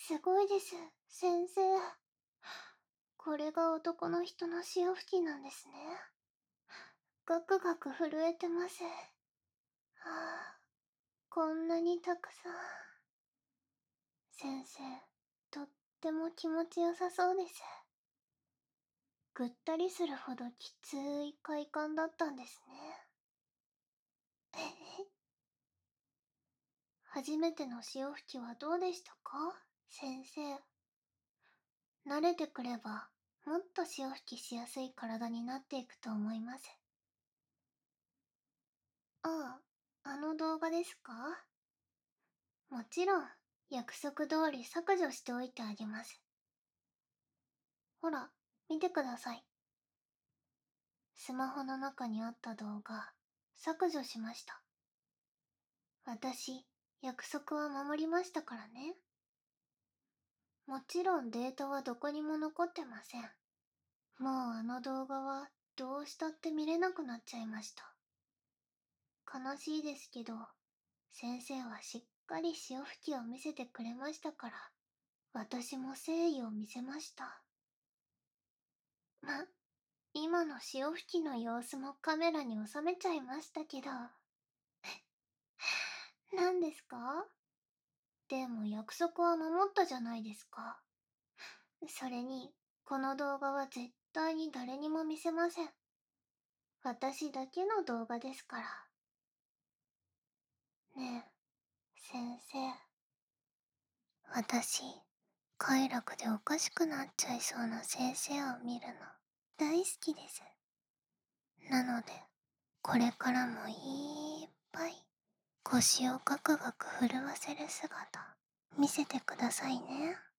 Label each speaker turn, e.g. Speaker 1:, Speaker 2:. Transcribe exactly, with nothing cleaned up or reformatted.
Speaker 1: すごいです、先生。これが男の人の潮吹きなんですね。ガクガク震えてます。はあ、こんなにたくさん。先生、とっても気持ちよさそうです。ぐったりするほどきつい快感だったんですね。初めての潮吹きはどうでしたか、先生。慣れてくれば、もっと潮吹きしやすい体になっていくと思います。ああ、あの動画ですか？もちろん、約束通り削除しておいてあげます。ほら、見てください。スマホの中にあった動画、削除しました。私、約束は守りましたからね。もちろんデータはどこにも残ってません。もうあの動画はどうしたって見れなくなっちゃいました。悲しいですけど、先生はしっかり潮吹きを見せてくれましたから、私も誠意を見せました。ま、今の潮吹きの様子もカメラに収めちゃいましたけど。何ですか？でも約束は守ったじゃないですか。それに、この動画は絶対に誰にも見せません。私だけの動画ですから。ねえ、先生。私、快楽でおかしくなっちゃいそうな先生を見るの大好きです。なので、これからもいっぱい腰をガクガク震わせる姿見せてくださいね。